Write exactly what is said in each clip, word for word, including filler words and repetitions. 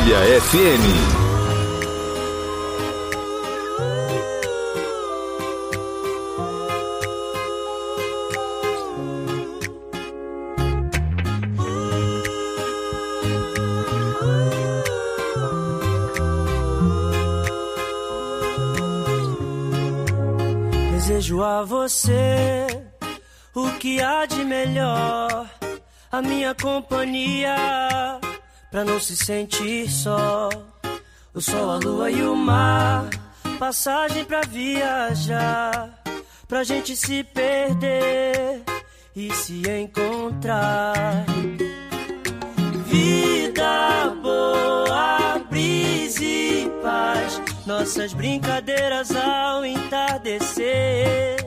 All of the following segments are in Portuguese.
Folha F M. Desejo a você o que há de melhor, a minha companhia, pra não se sentir só. O sol, a lua e o mar, passagem pra viajar, pra gente se perder e se encontrar. Vida boa, brisa e paz, nossas brincadeiras ao entardecer.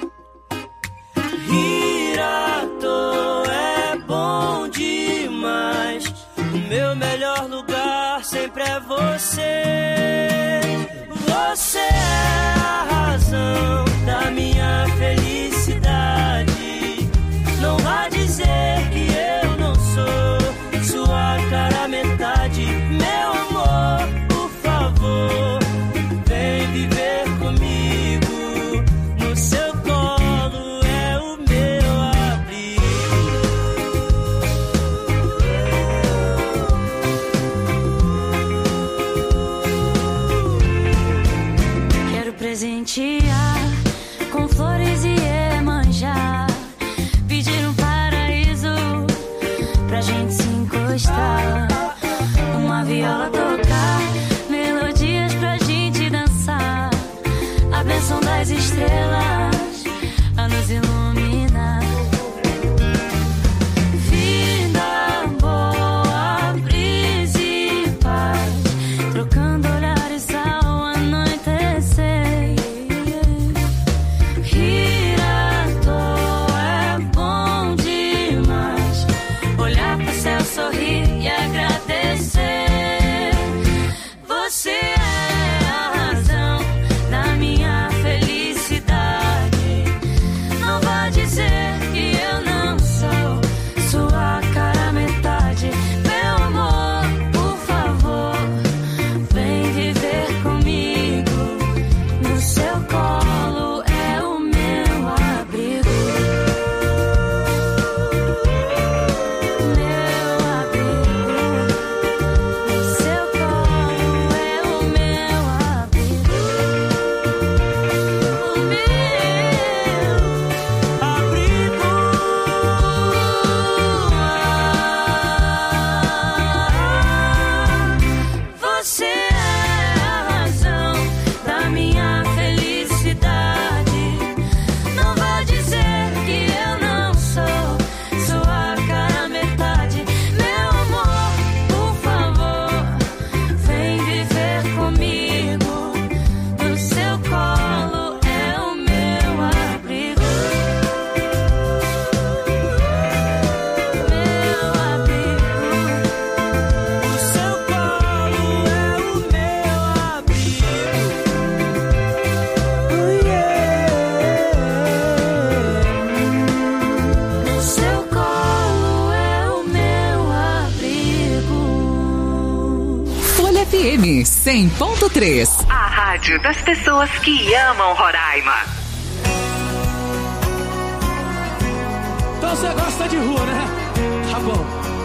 Rir à toa é bom demais, o meu melhor lugar sempre é você. Você é a razão da minha felicidade. Não vá dizer que eu não sou sua cara metade. Meu amor, por favor, vem viver comigo. No seu colo é o meu abrigo. Quero presentear com flores e Iemanjá, pedir um paraíso pra gente se encostar, uma viola tocar, melodias pra gente dançar, a bênção das estrelas a nos iluminar. Vida boa, brisa e paz, trocando olhares ao anoitecer. Rir à toa é bom demais, olhar pro céu, sorrir e agradecer. Você é a razão da minha felicidade. Não vá dizer que eu não sou sua cara metade. Meu amor, por favor, vem viver comigo. No seu colo é o meu abrigo. Meu abrigo. No seu colo é o meu abrigo. O meu abrigo. Você é a razão da minha felicidade. Não vá dizer que eu não sou sua cara metade. Meu amor, por favor, vem viver comigo. No seu colo é o meu abrigo. Meu abrigo. No seu colo é o meu abrigo. Oh, yeah. No seu colo é o meu abrigo. Folha F M cem ponto três. A rádio das pessoas que amam Roraima. Então você gosta de rua, né? Tá bom.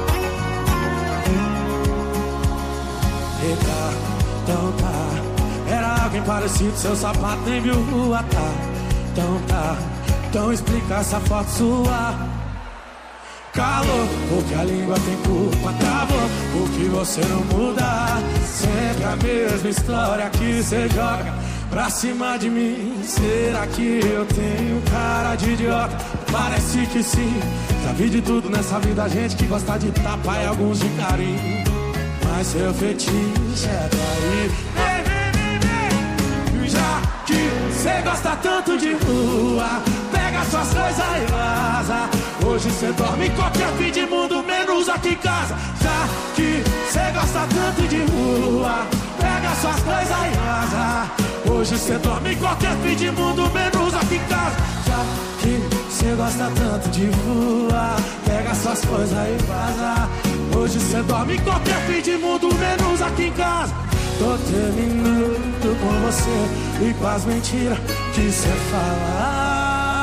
Eita, então tá. Era alguém parecido, seu sapato nem viu rua, tá? Então tá. Então explica essa foto sua. Calor, porque a língua tem culpa, travou, porque você não muda. Sempre a mesma história que você joga pra cima de mim. Será que eu tenho cara de idiota? Parece que sim. Já vi de tudo nessa vida, gente que gosta de tapa e alguns de carinho. Mas seu fetiche é daí. Vem, vem, vem, vem. Já que você gosta tanto de rua, pega suas coisas e vaza. Hoje cê dorme em qualquer fim de mundo, menos aqui em casa. Já que cê gosta tanto de rua, pega suas coisas e vaza. Hoje cê dorme em qualquer fim de mundo, menos aqui em casa. Já que cê gosta tanto de rua, pega suas coisas e vaza. Hoje cê dorme em qualquer fim de mundo, menos aqui em casa. Tô terminando com você e com as mentiras que cê fala.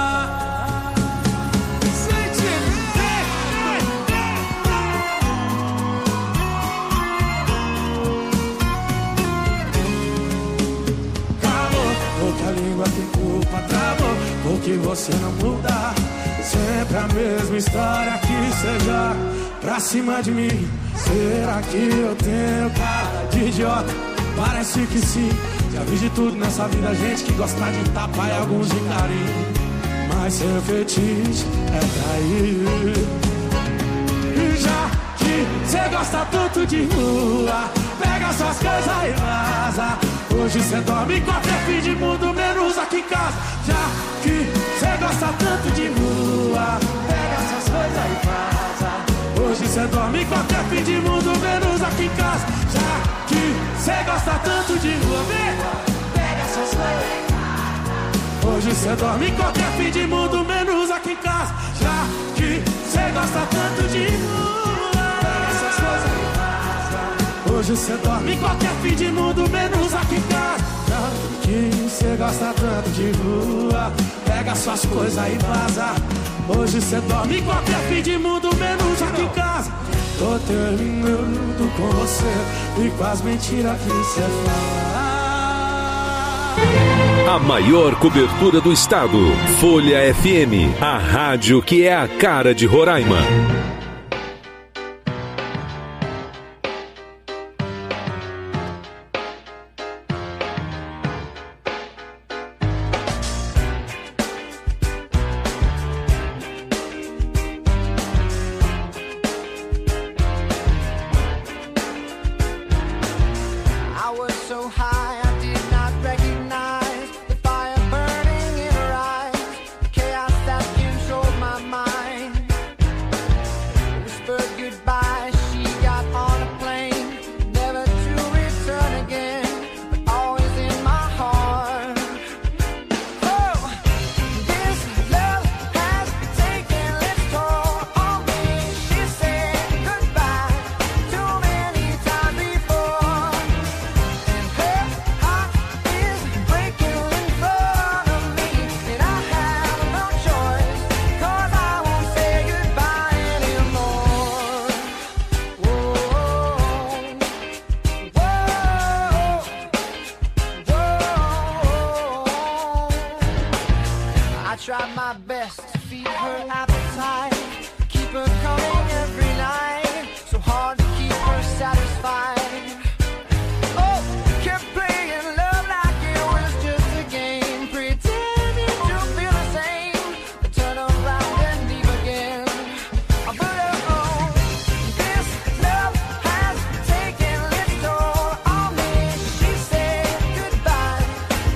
Porque a língua tem culpa, travou, porque você não muda. Sempre a mesma história que seja pra cima de mim. Será que eu tenho cara de idiota? Parece que sim. Já vi de tudo nessa vida, gente que gosta de tapa e alguns de carinho. Mas seu fetiche é trair. E já que cê gosta tanto de rua, pega suas coisas e vaza. Hoje cê dorme em qualquer fim de mundo, menos aqui em casa. Já que cê gosta tanto de rua, pega suas coisas e vaza. Hoje cê dorme em qualquer fim de mundo, menos aqui em casa. Já que cê gosta tanto de rua, pega suas coisas e vaza. Hoje cê dorme em qualquer fim de mundo, menos aqui em casa. Já que cê gosta tanto de rua, pega suas coisas e vaza. Hoje cê dorme em qualquer fim de mundo, menos aqui em casa. Já que cê gosta tanto de rua, pega suas coisas e vaza. Hoje cê dorme em qualquer fim de mundo, menos aqui em casa. Tô terminando com você e com as mentiras que cê fala. A maior cobertura do estado. Folha F M, a rádio que é a cara de Roraima.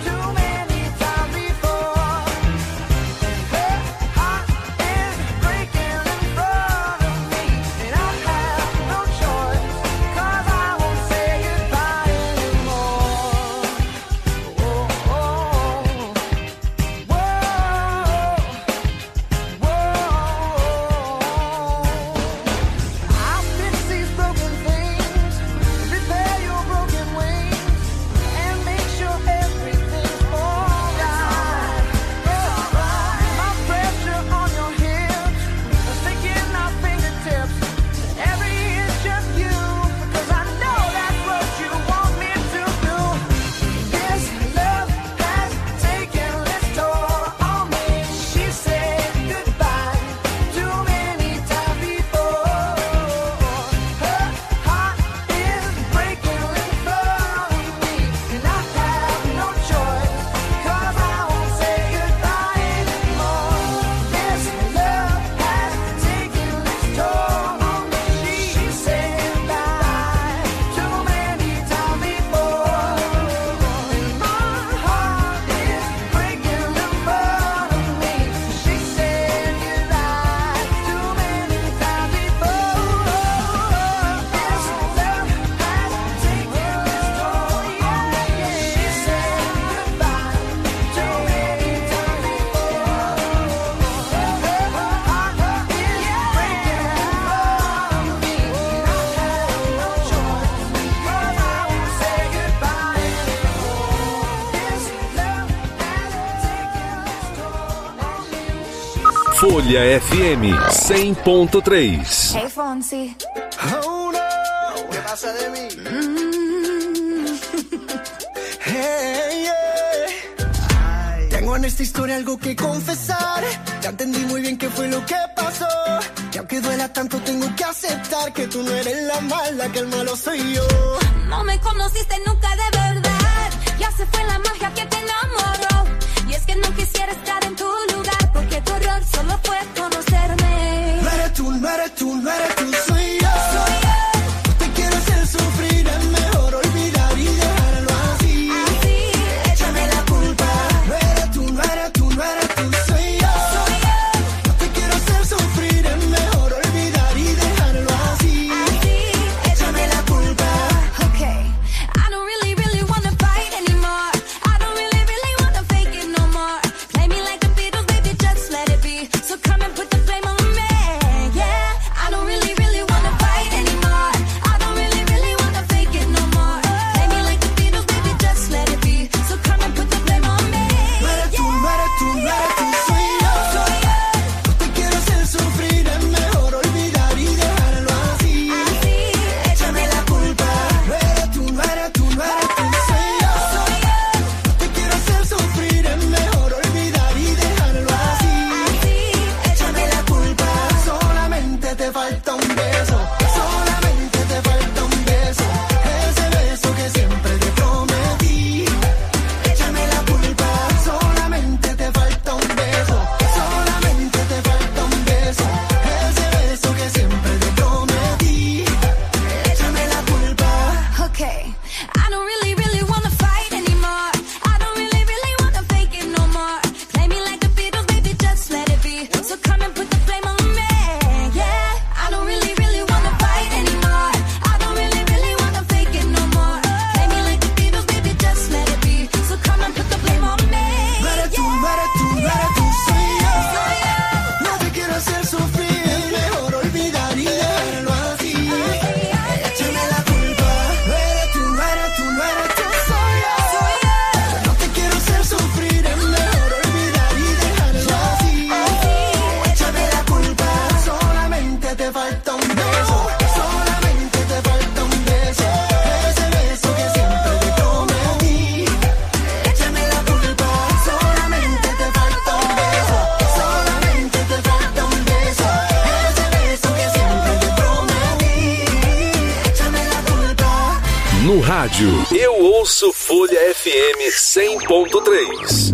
Break Folha F M cem ponto três. Hey, Fonsi. Oh, no. ¿Qué pasa de mí? Mm. Hey, yeah. Tengo en esta historia algo que confesar. Ya entendí muy bien qué fue lo que pasó. Y aunque duela tanto, tengo que aceptar que tú no eres la mala, que el malo soy yo. No me conociste nunca de verdad. Ya se fue la magia que te enamoró. Y es que no quisiera estar en tu lugar, porque tu error solo fue conocerme. No eres tú, no eres tú, no eres tú, soy yo. Soy yo. Te quiero hacer sufrir, es mejor olvidar y dejarlo así. Así, échame la culpa. No eres tú, no eres tú, no eres tú, soy yo. soy yo. Te quiero hacer sufrir, es mejor olvidar y dejarlo así. Así, échame la culpa. Okay, I don't really, really wanna fight anymore. I don't really, really wanna fake it no more. Play me like the Beatles, baby, just let it be. So come and put the blame on me, yeah. I don't really, really wanna fight anymore. I don't really, really wanna fake it no more. Play me like the Beatles, baby, just let it be. So come and put the blame on me, No eres tú, no eres tú, no eres tú, soy yo. soy yo. Te quiero hacer sufrir, es mejor olvidar y dejarlo así. Así, Échame la culpa. No eres tú, no eres tú, no eres tú, soy yo. soy yo. Te quiero hacer sufrir, es mejor olvidar y dejarlo así. Así, Échame la culpa. Solamente te falta un beso. Solamente te falta un beso. Ese beso que siempre te prometí. Échame la culpa. Solamente te falta un beso. Solamente te falta un beso. Ese beso que siempre te prometí. Échame la culpa. Okay, I don't really, really wanna fight anymore. I don't really, really wanna fake it no more. Play me like the Beatles, baby, just let it be. So come and put the blame on me, yeah. I don't really, really wanna fight anymore. I don't really, really wanna fake it no more. Play me like the Beatles, baby, just let it be. So come and put the blame on me, No eres tú, no eres tú, no eres tú, soy yo. No te quiero hacer sufrir, es mejor olvidar y dejarlo así. Échame la culpa. No eres tú, no eres tú, no eres tú, soy yo. No te quiero hacer sufrir, es mejor olvidar y dejarlo así. Échame la culpa. Solamente te falta un beso. Solamente te falta un beso. Ese beso que siempre te prometí. Échame la culpa. Solamente te falta un beso. Solamente te falta un beso. Ese beso que siempre te prometí. Échame la culpa. No rádio, eu ouço Folha F M cem ponto três.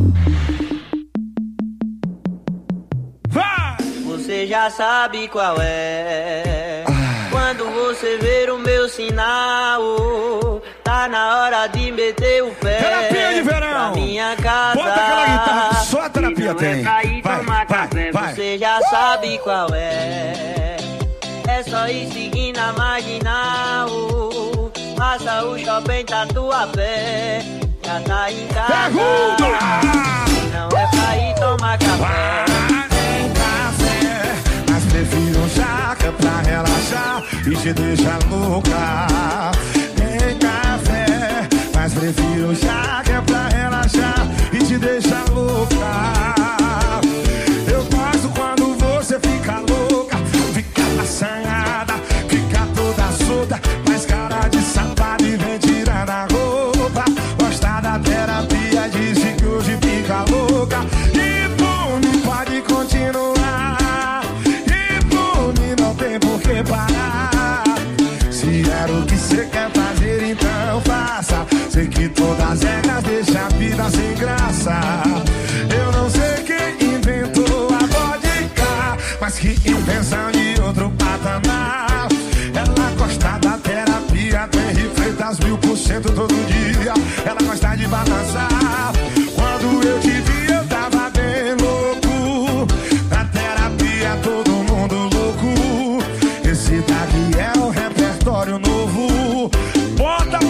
Você já sabe qual é. Quando você ver o meu sinal, tá na hora de meter o pé. Terapia de verão. Pra minha casa. Bota aquela guitarra que só a terapia E não tem. É pra ir Vai, tomar vai, café. vai. Você já sabe qual é. É só ir seguindo a marginal. Passa o shopping Tatuapé. Já tá em casa. Pergunta! Não é pra ir tomar café. Tem café, mas prefiro jaca pra relaxar e te deixar louca. Tem café, mas prefiro jaca pra relaxar e te deixar louca. Eu gosto quando você fica louca, fica assanhada, fica toda solta, faz cara de safado e vem tirando a roupa. Gosta da terapia, disse que hoje fica louca. E por mim pode continuar, e por mim não tem por que parar. Se era o que você quer fazer, então faça. Sei que todas as regras deixam a vida sem graça. Eu não sei quem inventou a vodka, mas que invenção de outro patamar. Ela gosta da terapia, tem refeitas mil por cento todo dia. Ela gosta de balançar. Quando eu te vi eu tava bem louco. Na terapia todo mundo louco. Esse daqui é o repertório novo. Bota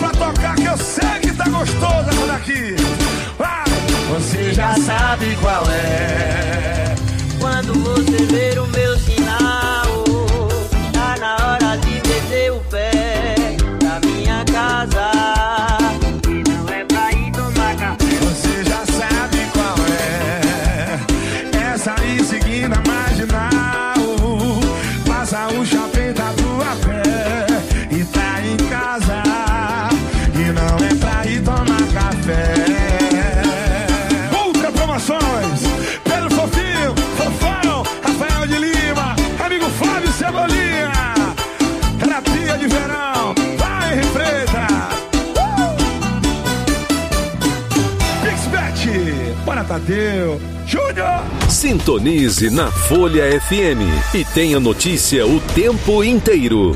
Tadeu. Júnior! Sintonize na Folha F M e tenha notícia o tempo inteiro.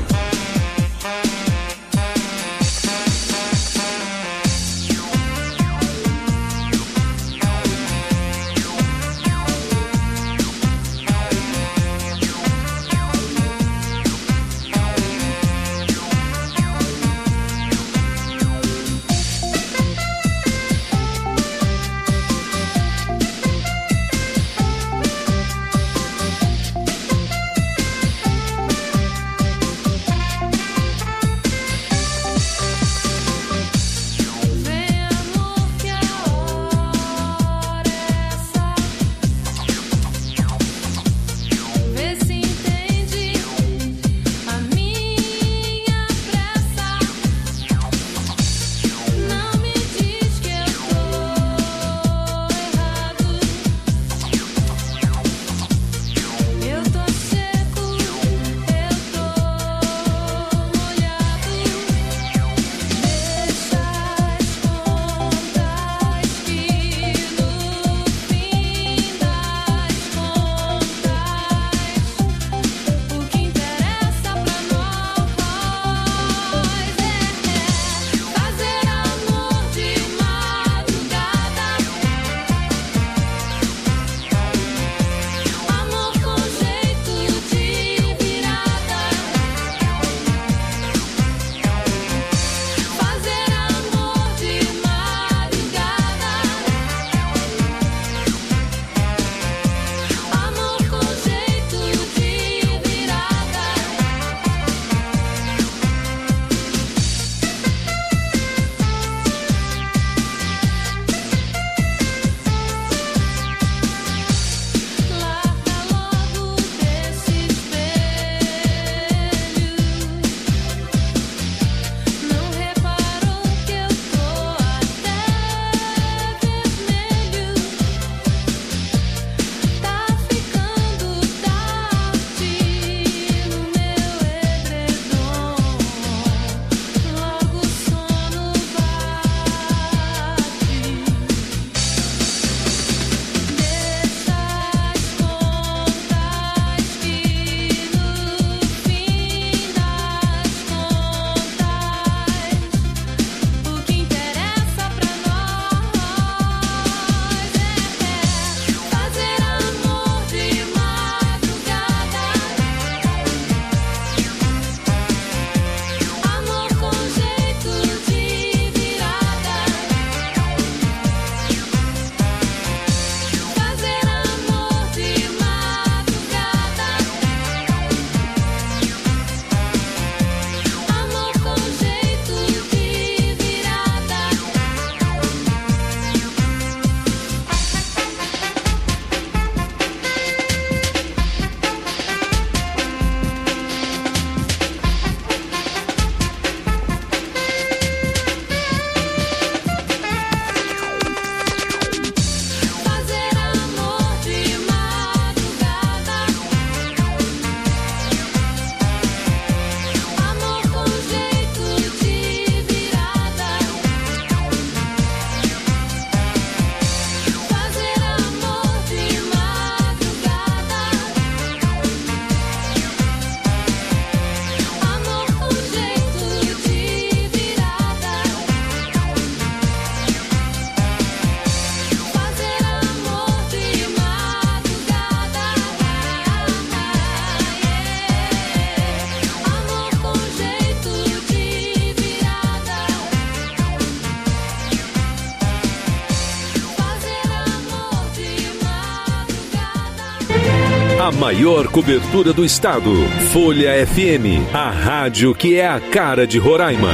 A maior cobertura do estado. Folha F M, a rádio que é a cara de Roraima.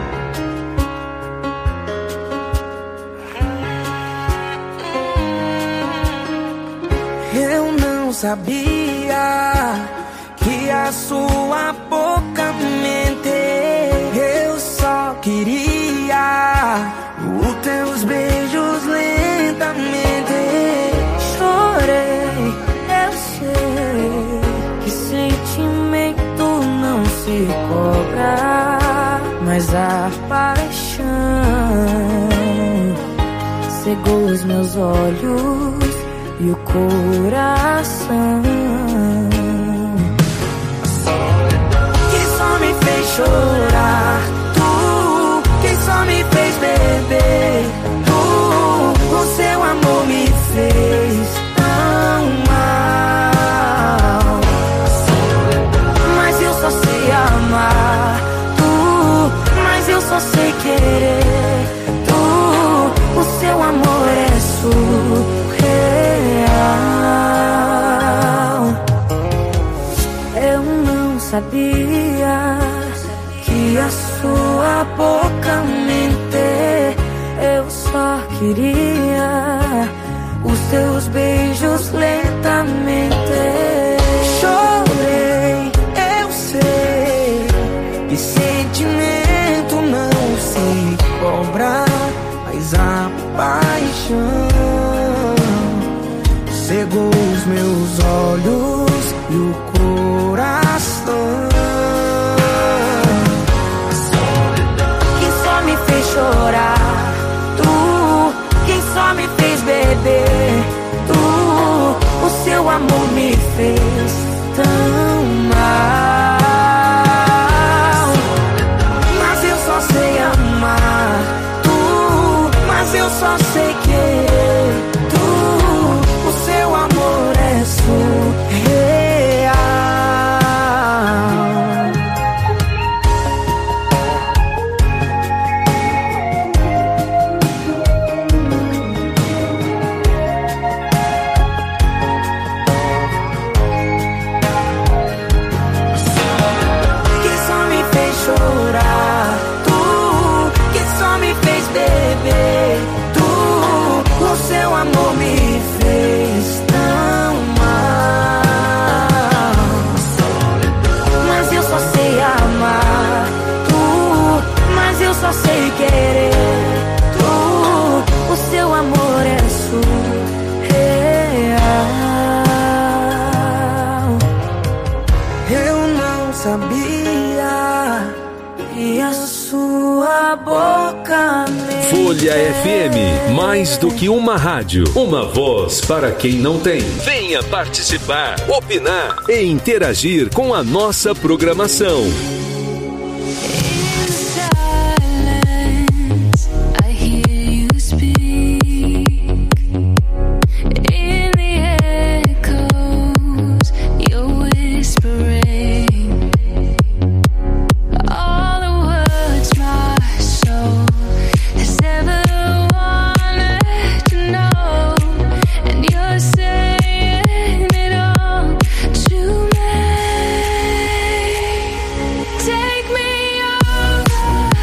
Eu não sabia que a sua boca mente. Eu só queria os teus beijos lentamente. Chorei, eu sei que sentimento não se cobra, mas a paixão cegou os meus olhos e o coração. Quem só me fez chorar, tu. Quem só me fez beber, tu. O seu amor me fez tão mal. Mas eu só sei amar, tu. Mas eu só sei querer, tu. O seu amor é surreal. Eu não sabia que a sua boca mente. Eu só queria os teus beijos lentamente. Chorei, eu sei, e sentimento não se cobra, mas a paixão cegou os meus olhos e o coração. Quem só me fez chorar, tu. Quem só me fez beber, tu. O seu amor me fez tão mal. Mas eu só sei amar, tu. Mas eu só sei querer, tu. O seu amor é surreal. Quem só me fez chorar, tu. Quem só me fez beber, tu. O seu amor me fez tão mal. Mas eu só sei amar, tu. Mas eu só sei querer, tu. O seu amor é surreal. Eu não sabia que a sua boca me... Folha F M, mais do que uma rádio, uma voz para quem não tem. Venha participar, opinar e interagir com a nossa programação. Take me over.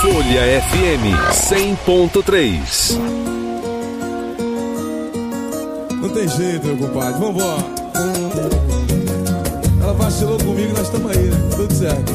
Folha F M cem ponto três. Não tem jeito, meu compadre, vambora. Ela vacilou comigo, nós estamos aí, né? Tudo certo.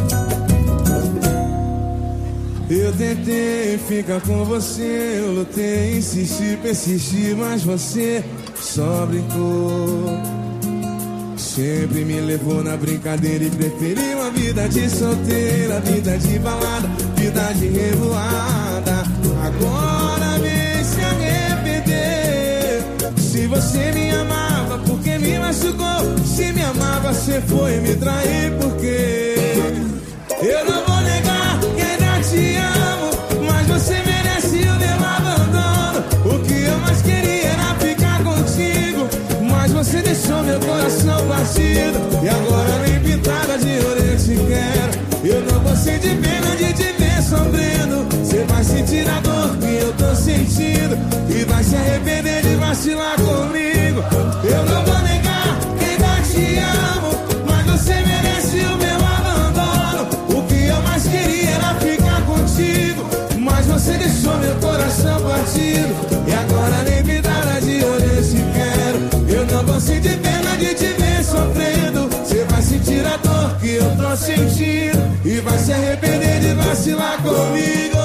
Eu tentei ficar com você, eu lutei, insisti, persisti, mas você só brincou. Sempre me levou na brincadeira e preferiu a vida de solteira, vida de balada, vida de revoada. Agora vem se arrepender. Se você me amava, porque me machucou? Se me amava, você foi me trair, porque eu não vou negar que ainda te amo, mas você merece o meu abandono. O que eu mais queria era ficar contigo, mas você deixou meu coração partido. E agora nem pintada de ouro eu te quero. Eu não vou sentir pena de te ver sofrendo. Você vai sentir a dor que eu tô sentindo e vai se arrepender de vacilar comigo. Eu não vou negar que ainda te amo, mas você merece o meu abandono. O que eu mais queria era ficar contigo, mas você deixou meu coração partido. E agora nem pintada de ouro eu te quero. Eu não vou sentir pena de te ver sofrendo. Você vai sentir a dor que eu tô sentindo e vai se arrepender de vacilar comigo.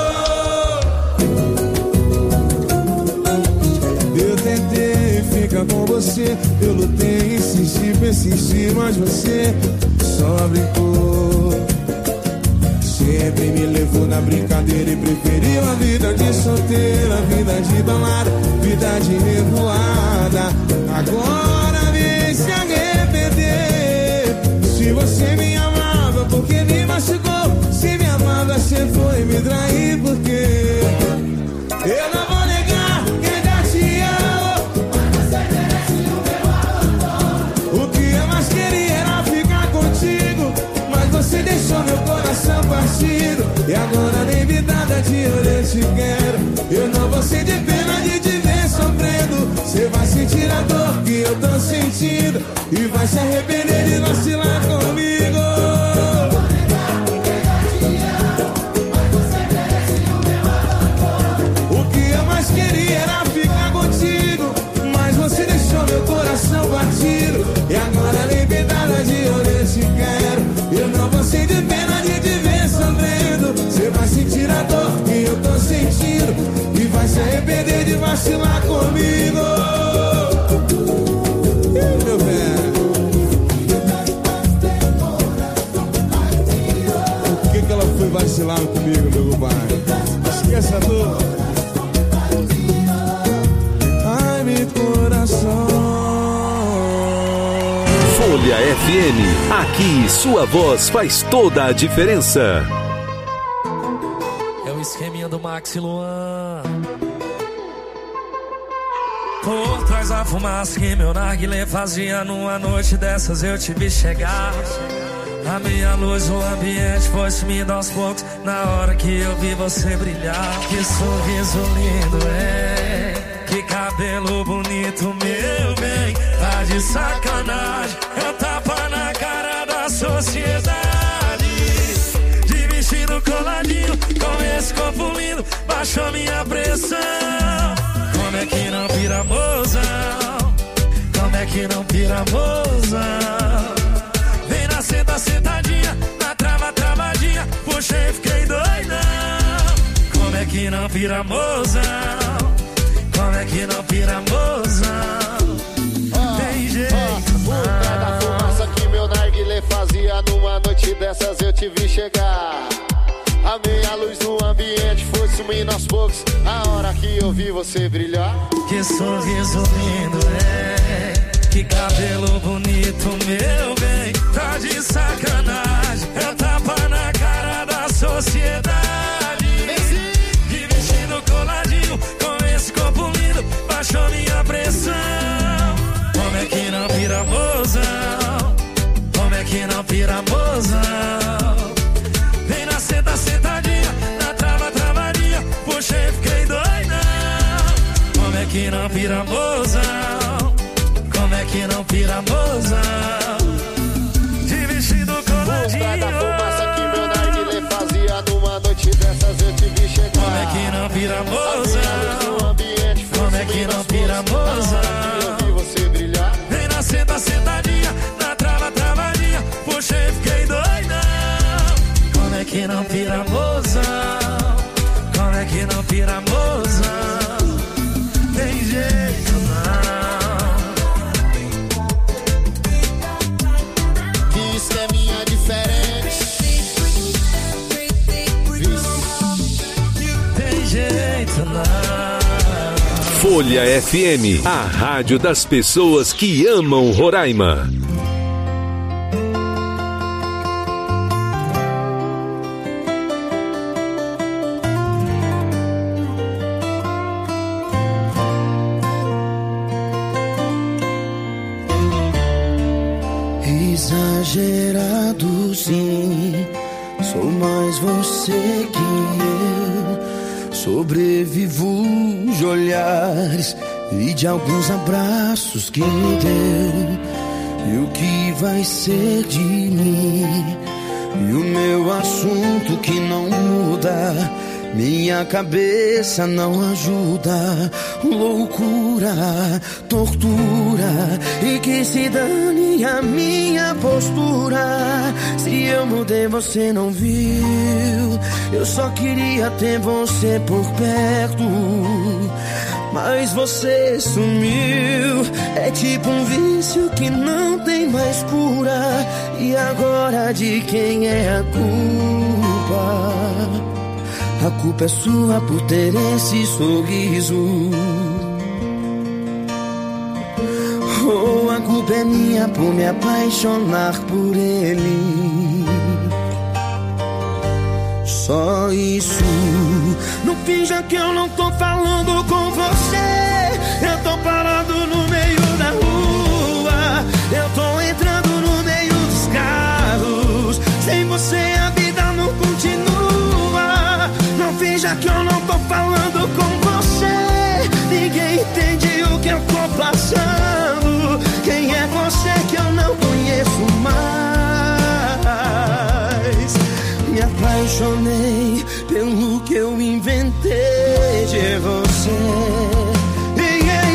Eu tentei ficar com você, eu lutei, insisti, persisti, mas você só brincou. Sempre me levou na brincadeira e preferiu a vida de solteira, vida de balada, vida de revoada. Agora vem se arrepender. Se você me amava, porque me machucou? Se me amava, você foi me trair, porque eu não vou negar que ainda te amo, mas você merece o meu abandono. O que eu mais queria era ficar contigo, mas você deixou meu coração partido. E agora nem vidada de ouro eu te quero. Eu não vou sentir pena de te ver sofrendo. Você vai sentir a dor que eu tô sentindo e vai se arrepender de vacilar comigo. O que eu mais queria era ficar contigo, mas você deixou meu coração partido. E agora nem vidada de ouro eu te quero. Eu não vou sentir pena de te ver sofrendo. Você vai sentir a dor que eu tô sentindo e vai se arrepender de vacilar comigo. Ih, meu velho, por que que ela foi vacilar comigo, meu compadre? Esqueça a dor. Ai, meu coração. Folha F M, aqui sua voz faz toda a diferença. É o esqueminha do Max e Luan. Por trás da fumaça que meu narguilé fazia, numa noite dessas eu te vi chegar. A minha luz, o ambiente foi sumindo aos poucos, na hora que eu vi você brilhar. Que sorriso lindo, é, que cabelo bonito, meu bem. Tá de sacanagem, eu tapa na cara da sociedade. De vestido coladinho, com esse corpo lindo, baixou minha pressão. Como é que não vira mozão? Como é que não vira mozão? Vem na senta, sentadinha, na trava, travadinha, puxei, fiquei doidão. Como é que não vira mozão? Como é que não vira mozão? Tem jeito. Por trás da fumaça que meu narguilé fazia, numa noite dessas eu te vi chegar. A meia luz no ambiente foi sumindo aos poucos, a hora que eu vi você brilhar. Que sorriso lindo, é, que cabelo bonito, meu bem. Tá de sacanagem, eu tapa na cara da sociedade. De vestido coladinho, com esse corpo lindo, baixou minha pressão. Como é que não vira mozão? Como é que não vira mozão? Vem na senta, sentadinha, na trava, travadinha, puxei, fiquei doidão. Como é que não vira mozão? Como é que não vira mozão? De vestido coladinho. Por trás da fumaça que meu narguilé fazia, numa noite dessas eu te vi apaixonar. Folha F M, a rádio das pessoas que amam Roraima. Exagerado sim, sou mais você que eu. Sobrevivo de olhares e de alguns abraços que me deu. E o que vai ser de mim? E o meu assunto que não muda, minha cabeça não ajuda. Loucura, tortura, e que se dane a minha postura. Se eu mudei você não viu, eu só queria ter você por perto, mas você sumiu. É tipo um vício que não tem mais cura. E agora de quem é a culpa? A culpa é sua por ter esse sorriso. Oh, a culpa é minha por me apaixonar por ele. Só isso. Não finja que eu não tô falando com você. Eu tô parado no meio da rua. Eu tô entrando no meio dos carros. Sem você a vida não continua. Não finja que eu não tô falando com você. Ninguém entende o que eu tô passando. Quem é você que eu não conheço mais? Me apaixonei pelo que eu inventei de você. Yeah,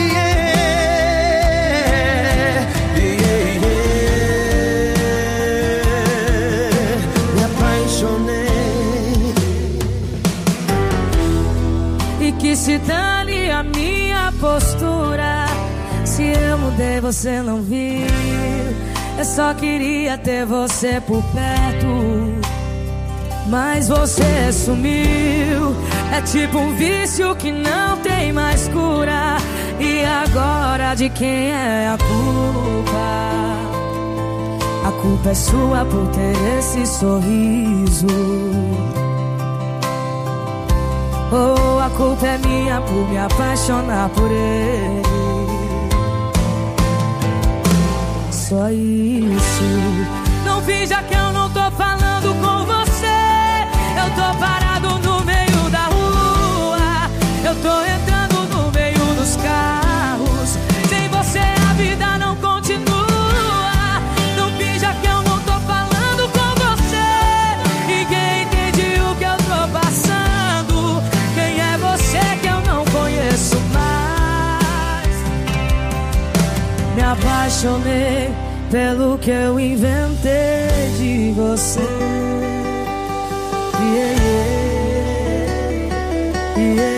yeah, yeah, yeah. Me apaixonei. E que se dane a minha postura. Se eu mudei você não viu, eu só queria ter você por perto, mas você sumiu. É tipo um vício que não tem mais cura. E agora de quem é a culpa? A culpa é sua por ter esse sorriso. Oh, a culpa é minha por me apaixonar por ele. Só isso. Não finja que eu não tô falando com você. Eu tô parado no meio da rua. Eu tô entrando no meio dos carros. Sem você a vida não continua. Não finja que eu não tô falando com você. Ninguém entende o que eu tô passando. Quem é você que eu não conheço mais? Me apaixonei pelo que eu inventei de você. Yeah, yeah,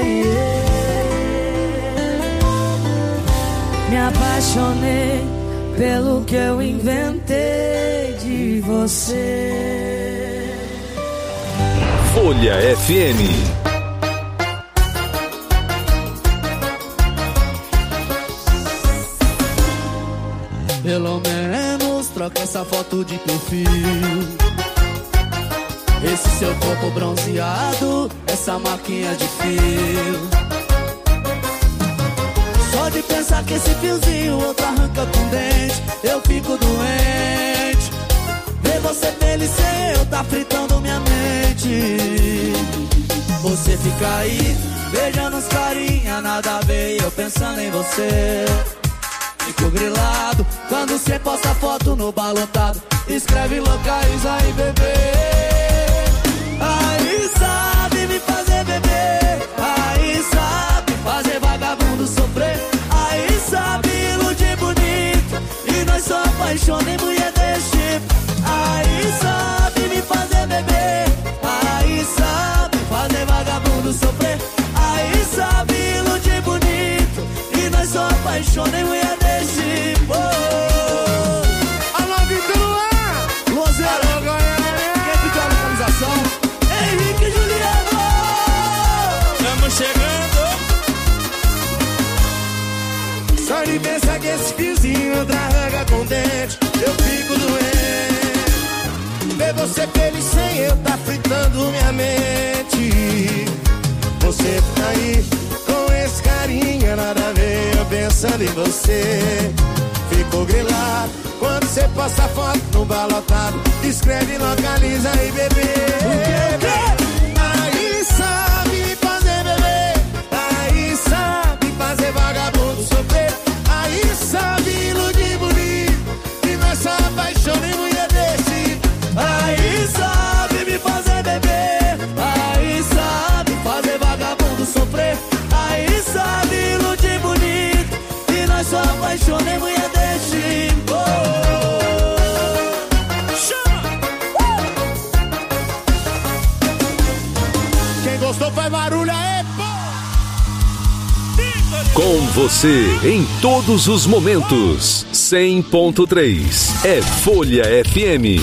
yeah. Me apaixonei pelo que eu inventei de você. Folha F M. Pelo menos troca essa foto de perfil. Esse seu corpo bronzeado, essa marquinha de fio. Só de pensar que esse fiozinho outro arranca com dente, eu fico doente. Ver você feliz sem eu tá fritando minha mente. Você fica aí, beijando os carinha, nada a ver, eu pensando em você. Fico grilado quando cê posta foto no balotado. Escreve locais aí, bebê. Aí sabe me fazer beber. Aí sabe fazer vagabundo sofrer. Aí sabe iludir bonito. E nós só apaixona em mulher desse tipo. Aí sabe me fazer beber. Aí sabe fazer vagabundo sofrer. Aí sabe iludir bonito. E nós só apaixona em mulher desse tipo. Alô, Vitor Luan, Lozeiro, quem pediu a localização? Henrique e Juliano. Estamos chegando. ver você feliz sem eu tá fritando minha mente. Você tá aí com esse carinha, nada a ver, eu pensando em você. Ficou grilado quando você posta foto no balotado. Escreve, localiza aí, bebê. Aí sabe fazer bebê, aí sabe fazer vagabundo sofrer, aí sabe iludir bonito e nós só apaixona em mulher desse. Aí sabe me fazer bebê, aí sabe fazer vagabundo sofrer, aí sabe iludir bonito e nós só apaixona em mulher desse. Oh. Gostou, faz barulho aí, pô! Com você em todos os momentos. cem ponto três é Folha F M.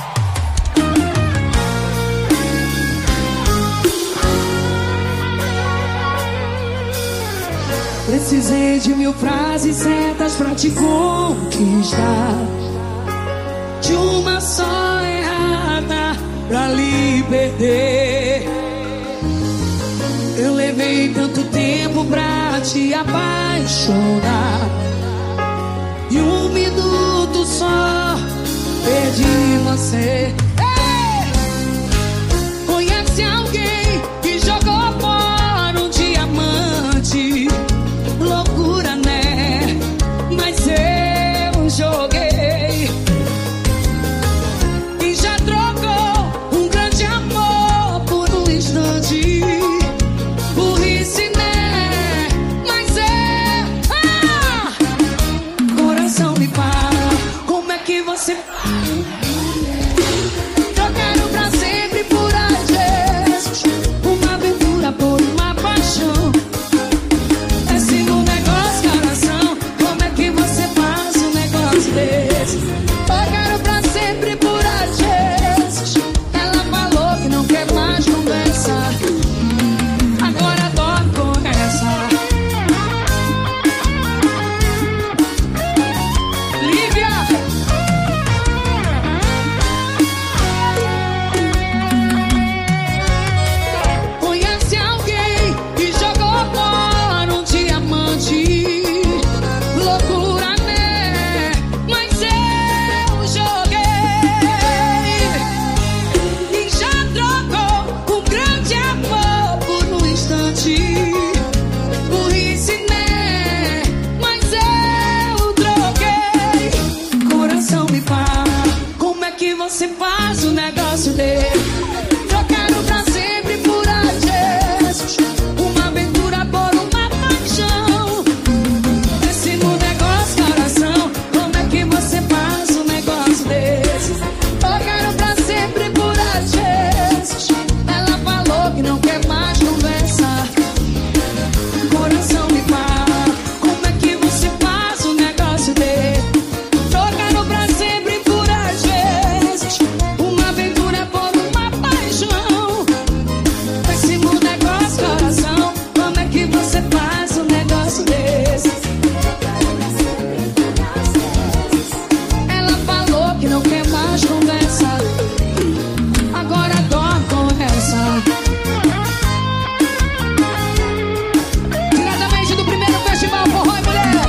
Precisei de mil frases certas pra te conquistar, de uma só errada pra lhe perder. Eu levei tanto tempo pra te apaixonar, e um minuto só perdi você. Ei! Conhece alguém que jogou fora um diamante? Loucura, né? Mas eu joguei e já trocou um grande amor por um instante. Você... Eu quero pra sempre por Jesus, uma aventura por uma paixão. Esse no negócio, coração, como é que você faz um negócio desse? Eu quero pra sempre por Jesus. Ela falou que não quer mais conversar, agora dorme com essa. Lívia! Você faz um negócio dele. Eu quero pra sempre por Jesus, uma aventura por uma paixão. Esse no negócio, coração, como é que você faz um negócio desse? Eu quero pra sempre por Jesus. Ela falou que não quer mais conversar. Coração me fala, como é que você faz um negócio dele? Eu quero pra sempre por Jesus, uma aventura por uma paixão. Esse mundo negócio, coração, como é que você faz um negócio desse? Ela falou que não quer mais conversa, agora dorme com essa. Diretamente do primeiro festival Forró e Mulher.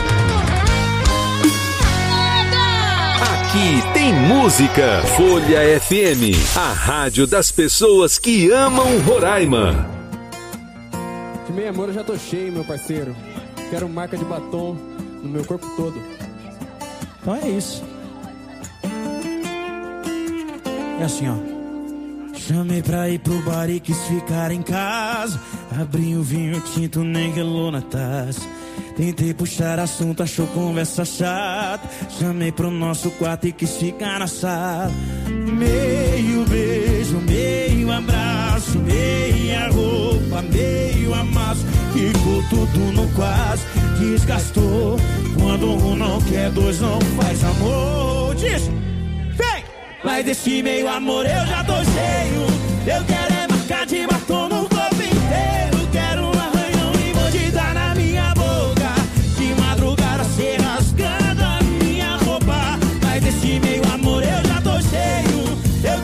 Aqui tem música. Folha F M, a rádio das pessoas que amam Roraima. De meio amor eu já tô cheio, meu parceiro. Quero marca de batom no meu corpo todo. Então é isso. É assim, ó. Chamei pra ir pro bar e quis ficar em casa. Abri o vinho tinto, nem gelou na taça. Tentei puxar assunto, achou conversa chata. Chamei pro nosso quarto e quis ficar na sala. Meio beijo, meio abraço, meia roupa, meio amasso. Ficou tudo no quase, desgastou. Quando um não quer, dois não faz amor. Diz, vem! Mas desse meio amor eu já tô cheio. Eu quero é marcar de batom no corpo inteiro. Quero um arranhão e mordida na minha boca. De madrugada se rasgando a minha roupa. Mas desse meio amor eu já tô cheio. Eu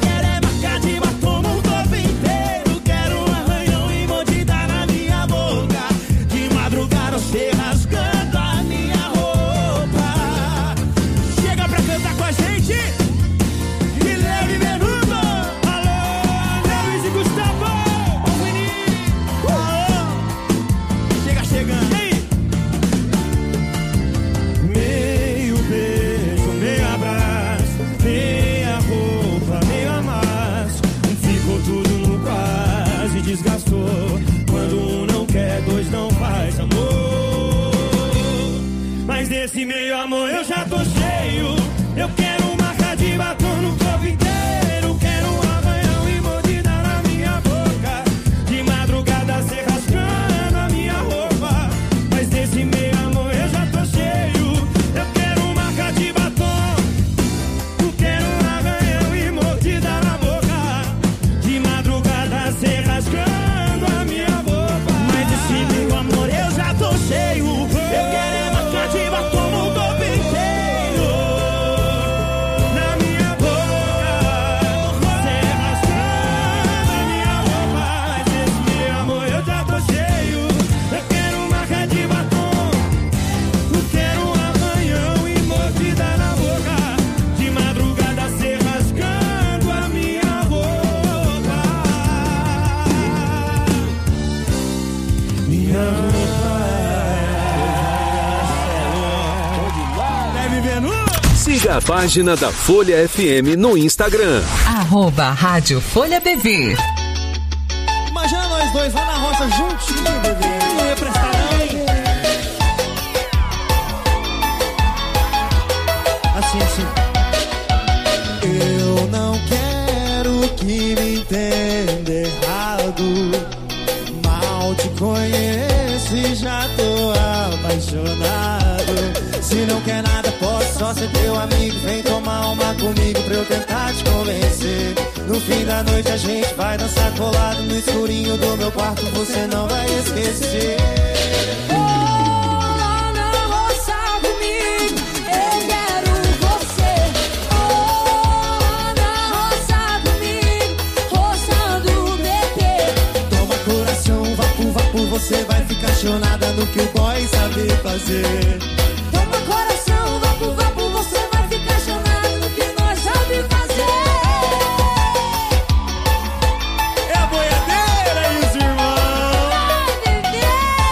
passou. Quando um não quer, dois não faz amor. Mas desse meio amor eu já tô cheio. Eu quero marca de batom no corpo inteiro. Quero um arranhão e mordida na minha boca. De madrugada cê rasgando a minha roupa. Mas desse meio amor eu já tô cheio. Eu quero marca de batom. Eu quero um arranhão e mordida na boca. De madrugada cê rasgando a minha roupa. Mas desse meio amor eu já tô cheio. Eu quero é marca de batom no corpo inteiro. Na minha boca cê rasgando a minha roupa. Mas desse meio amor eu já tô cheio. Eu quero marca de batom. Eu quero um arranhão e mordida na boca. De madrugada cê rasgando a minha boca. Minha roupa é vivendo. Siga a página da Folha F M no Instagram. Arroba Rádio Folha B V. Imagina nós dois lá na roça juntinho, bebê. Não ia prestar não, hein? Assim, assim. Eu não quero que me entenda errado. Mal te conheço e já tô apaixonado. Se não quer nada, posso só ser teu amigo. Vem tomar uma comigo pra eu tentar te convencer. No fim da noite a gente vai dançar colado no escurinho do meu quarto. Você não vai esquecer. Oh, lá na roça comigo, eu quero você. Oh, lá na roça comigo, roçando o bebê. Toma coração, vapo, vapo. Você vai ficar chonada no que o boy sabe fazer. Toma coração, vapo, vapo, você vai ficar chonado no que nós sabe fazer. É a boiadeira e os irmãos. Vai, bebê.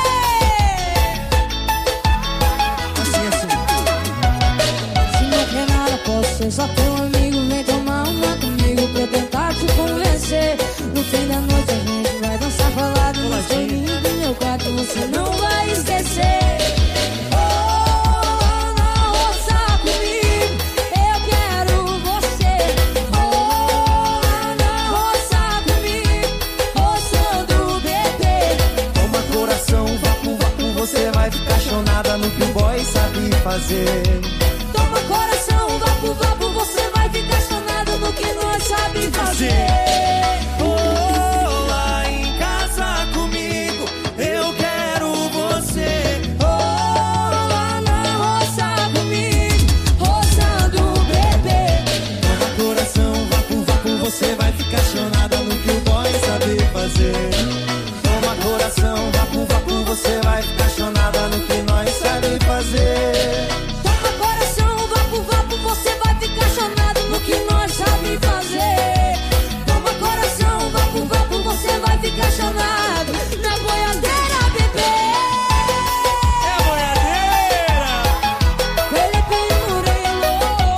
Assim, assim. Se não quer nada, posso ser só teu amigo. Vem tomar uma comigo pra eu tentar te convencer. No fim da noite a gente vai dançar colado no escurinho do meu quarto. Você não vai esquecer. Oh, na roça comigo, eu quero você. Oh, na roça comigo, roçando o bebê. Toma coração, vapo, vapo. Você vai ficar chonada no que o boy sabe fazer. Toma coração, vapo, vapo, você vai ficar chonado no que nós sabe fazer. Oh, lá em casa comigo, eu quero você. Oh, lá na roça comigo, roçando o bebê. Toma coração, vapo, vapo. Você vai ficar chonada no que o boy sabe fazer. Toma coração, vapo, vapo. Você vai ficar chonada no que nós sabe fazer. Toma coração, vapo, vapo, você vai ficar chonado no que nós sabe fazer. Toma coração, vapo, vapo, você vai ficar chonado na boiadeira, bebê. É a boiadeira. Ele pendurelo.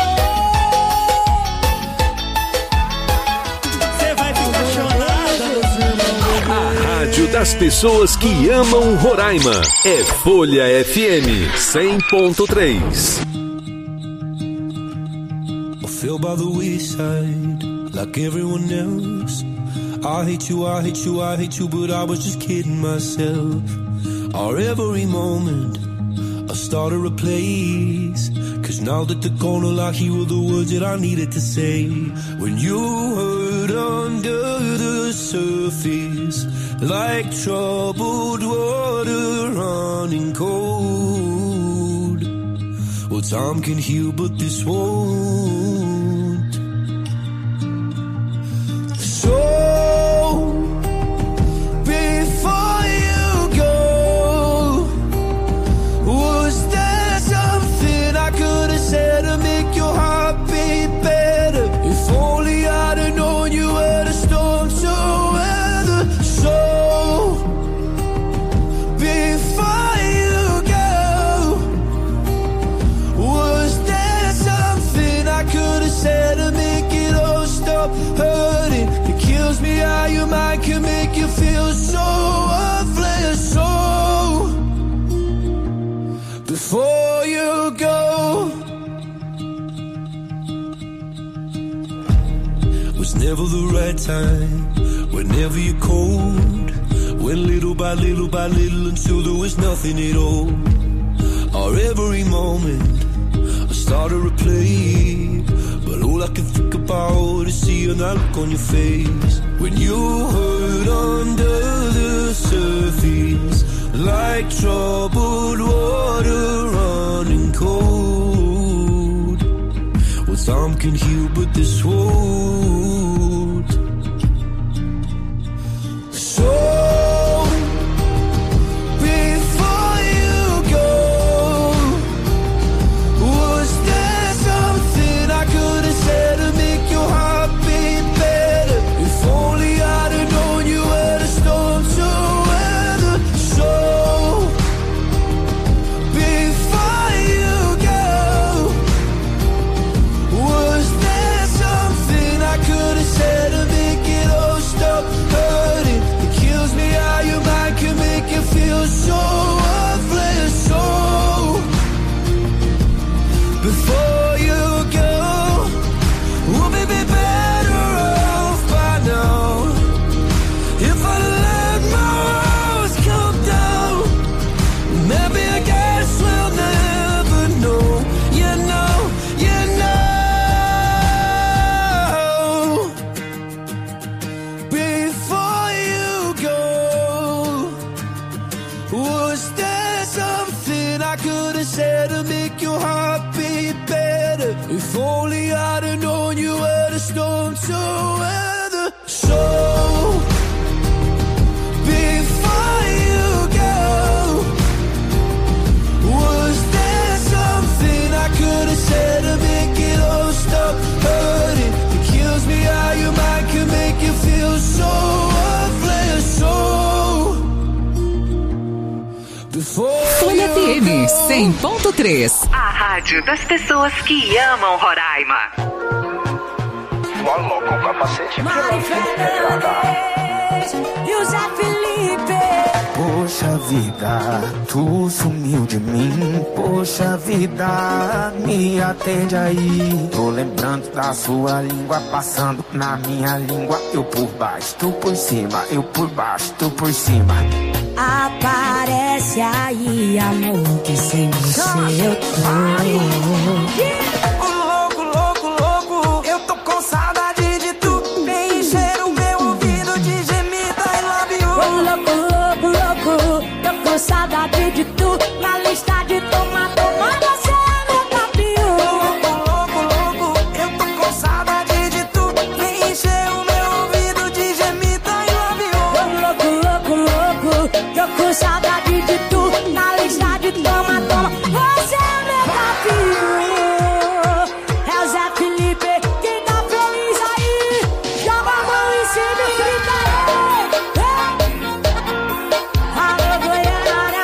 Você vai ficar chonada, meus irmãos. A rádio das pessoas que amam Roraima. É Folha F M cem ponto três. I feel by the wayside like everyone else. I hate you, I hate you, I hate you, but I was just kidding myself. Our every moment I started a place. Cause now that they're gone, all I hear were the words that I needed to say. When you hurt under the surface, like troubled water running cold. Well, time can heal, but this won't. So, before you go, was there something I could have said to make your heart beat better? If only I'd have known you were the storm to weather. So, before you go, was there something I could have never the right time, whenever you're cold. Went little by little by little until there was nothing at all. Or every moment I started to play, but all I can think about is seeing that look on your face. When you hurt under the surface, like troubled water running cold. Well, time can heal, but this won't. So before you go, was there something I could have said to make your heart beat better? If only I'd have known you were the storm to weather. So before you go, was there something I could have said to make it all stop hurting? It kills me how your mind can make you feel so worthless. So before you go, we'll be be better off by now. If I let my walls come down, maybe I guess we'll never know. You know, you know. Before you go, was there something I could have said to make your heart beat better? If only I'd have known you were the storm to weather. So before you go, was there something I could have said to make it all stop hurting? It kills me how your mind can make you feel so worthless. So before Folha you F M go, cem ponto três. A rádio das pessoas que amam Roraima. Mó louco, capacete. Mari Fernandes e o Zé Felipe. Poxa vida, tu sumiu de mim. Poxa vida, me atende aí. Tô lembrando da sua língua passando na minha língua. Eu por baixo, tu por cima. Eu por baixo, tu por cima. Aparece aí, amor, que sem você eu tô. Louco, louco, louco, eu tô com saudade de tu. Vem encher o meu ouvido de gemida e love you. Ô, louco, louco, louco, tô com saudade de tu. Na lista de toma, toma, você é meu papinho. Louco, louco, louco, eu tô com saudade de tu. Vem encher o meu ouvido de gemida e love you. Ô, louco, louco, louco, tô com saudade de tu. Na lista de toma, toma, você é meu papinho. É o Zé Felipe, quem tá feliz aí, joga a mão em cima e grita aí. Alô, Goiânia.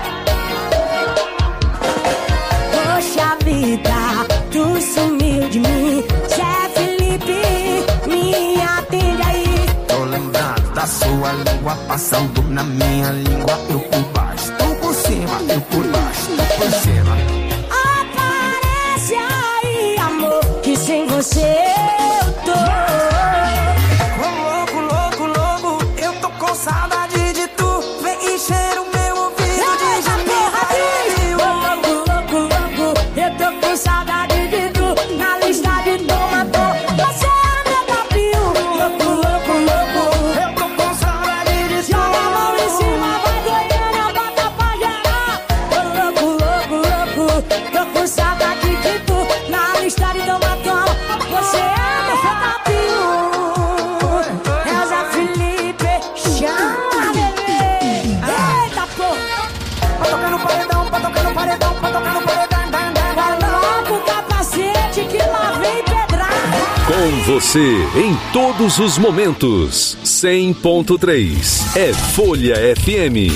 Poxa vida, tu sumiu de mim. Zé Felipe, me atende aí. Tô lembrando da sua língua passando na minha língua. Eu por baixo, tu por cima. Eu por baixo, tu por cima. Aparece aí, amor, que sem você eu tô. Ô, louco, louco, louco, eu tô com saudade de tu. Vem encher o meu ouvido de gemida e Ô, louco, louco, louco, eu tô com saudade de tu. Na lista de toma, toma, você é meu papinho. Louco, louco, louco, eu tô com saudade de tu. joga a mão em cima, vai Goiânia, bota pra gerar. Ô, louco, louco, louco, tô com saudade de tu. Na lista de toma, toma, você é meu papinho. É o Zé Felipe, chama, bebê. Eita, porra. Pra tocar no paredão, pra tocar no paredão, pra tocar no paredão. Coloca o capacete que lá vem pedrada. Com você em todos os momentos. cem ponto três é Folha F M.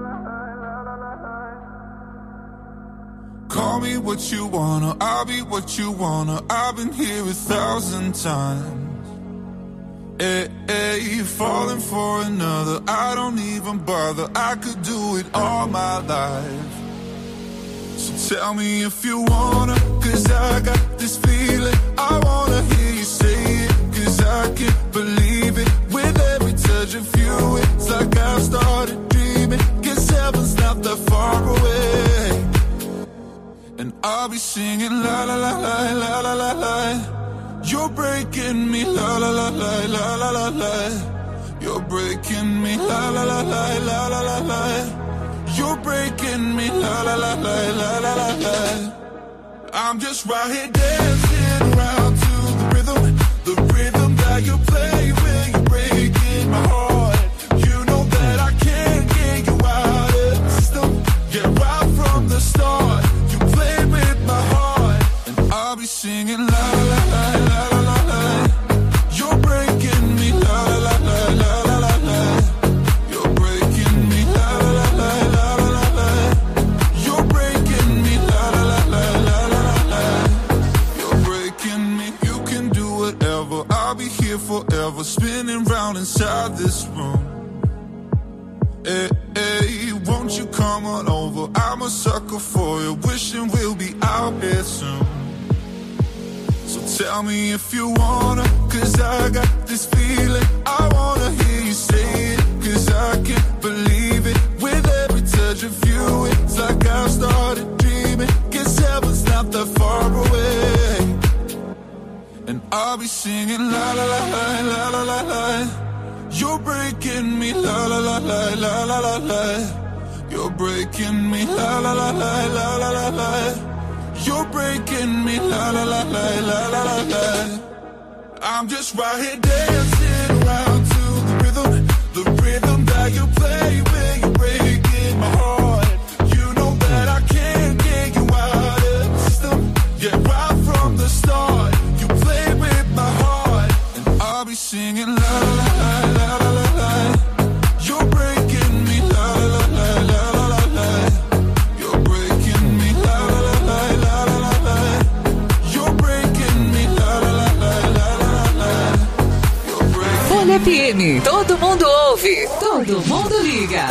Call me what you wanna, I'll be what you wanna. I've been here a thousand times. Hey, hey, falling for another, I don't even bother. I could do it all my life. So tell me if you wanna, cause I got this feeling. I wanna hear you say it, cause I can't believe it. With every touch of you, it's like I've started dreaming. Guess heaven's not that far away. And I'll be singing la la la la la la la la. You're breaking me la la la la la la la la. You're breaking me la la la la la la la la. You're breaking me la la la la la la la la. I'm just right here dancing around to the rhythm, the rhythm that you play when you're breaking my heart. You know that I can't get you out of the system. Yeah, right from the start, you play with my heart, and I'll be singing la la la la la la la. You're breaking me la la la la la la la. You're breaking me la la la la la la la. You're breaking me la la la la la la la. You're breaking me. You can do whatever. I'll be here forever, spinning round inside this room. Hey, hey, won't you come on over? I'm a sucker for you, wishing we'll be out here soon. So tell me if you wanna, cause I got this feeling. I wanna hear you say it, cause I can't believe it. With every touch of you, it's like I've started dreaming. Guess heaven's not that far away. And I'll be singing la la la la la la la la. You're breaking me la la la la la la la la. You're breaking me la la la la la la la la. You're breaking me la la la la la la la la. I'm just right here dancing around to the rhythm, the rhythm that you play when you're breaking my heart. You know that I can't get you out of the system. Yeah, right from the start, you play with my heart, and I'll be singing la la la la la la la. You're breaking me la la la la la la la. You're breaking me la la la la la la la la. You're breaking me la la la la la la la. You're breaking. Folha F M, todo mundo ouve, todo mundo liga.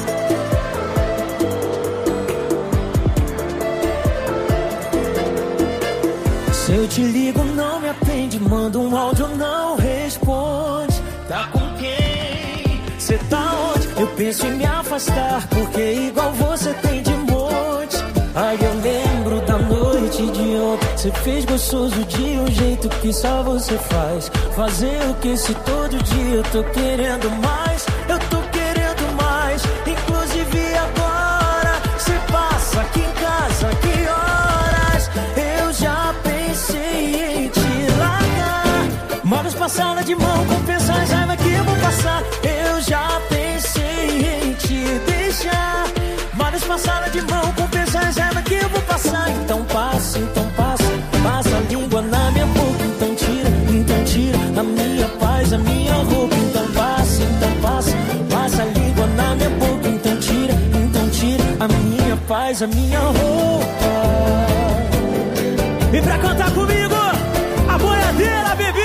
Se eu te ligo, não me atende. Manda um áudio, não responde. Tá com quem? Cê tá onde? Eu penso em me afastar, porque igual você tem de monte. Aí eu lembro da noite de ontem. Cê fez gostoso de um jeito que só você faz. Fazer o que se todo dia eu tô querendo mais. Eu tô querendo mais. Inclusive agora cê passa aqui em casa, que horas? Eu já pensei em te largar. Manos passada de mão, compensa as raiva que eu vou passar. Eu já pensei em te deixar. Manos passada de mão, compensa as raiva que eu vou passar. Então passa, então passa. Passa a língua na minha boca. Então tira, então tira a minha paz, a minha roupa. Então passa, então passa. Passa a língua na minha boca. Então tira, então tira a minha paz, a minha roupa. E pra cantar comigo, a boiadeira, bebê!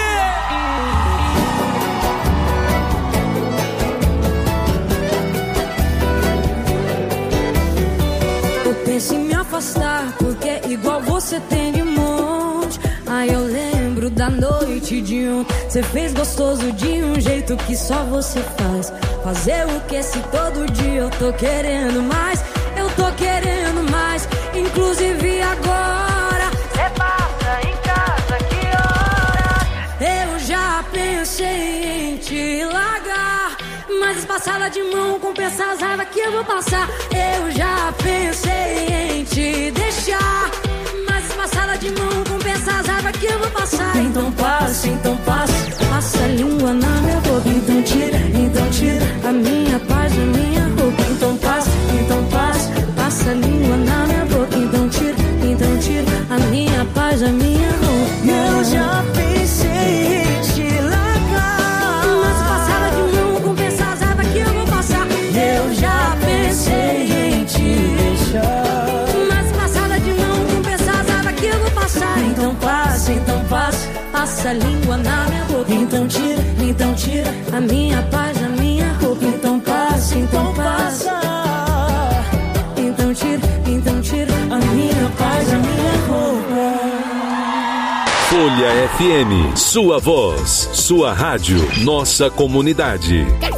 Eu penso em me afastar, porque igual você tem de monte. Aí eu lembro da noite de ontem. Cê fez gostoso de um jeito que só você faz. Fazer o que se todo dia eu tô querendo mais. Eu tô querendo mais. Inclusive agora cê passa em casa, que horas? Eu já pensei em te largar. Mas passada de mão, compensa as raivas que eu vou passar. Eu já pensei em te deixar. Mas passada de mão, compensa as raivas que eu vou passar. Então passa, então passa. Passa a língua na minha boca. Então tira, então tira a minha paz, a minha roupa. Então passa, então passa. Passa a língua na minha boca. Então tira, então tira a minha paz, a minha roupa. Eu já pensei em te largar. Mas passada de mão, compensa as raivas que eu vou passar. Eu já pensei em te deixar. Mas passada de mão, compensa as raivas que eu vou passar. Então passa, então passa. Passa a língua na minha boca. Então tira, então tira a minha paz, a minha roupa. Então passa, então passa. Então tira, então tira a minha paz, a minha roupa. Folha F M, sua voz, sua rádio, nossa comunidade.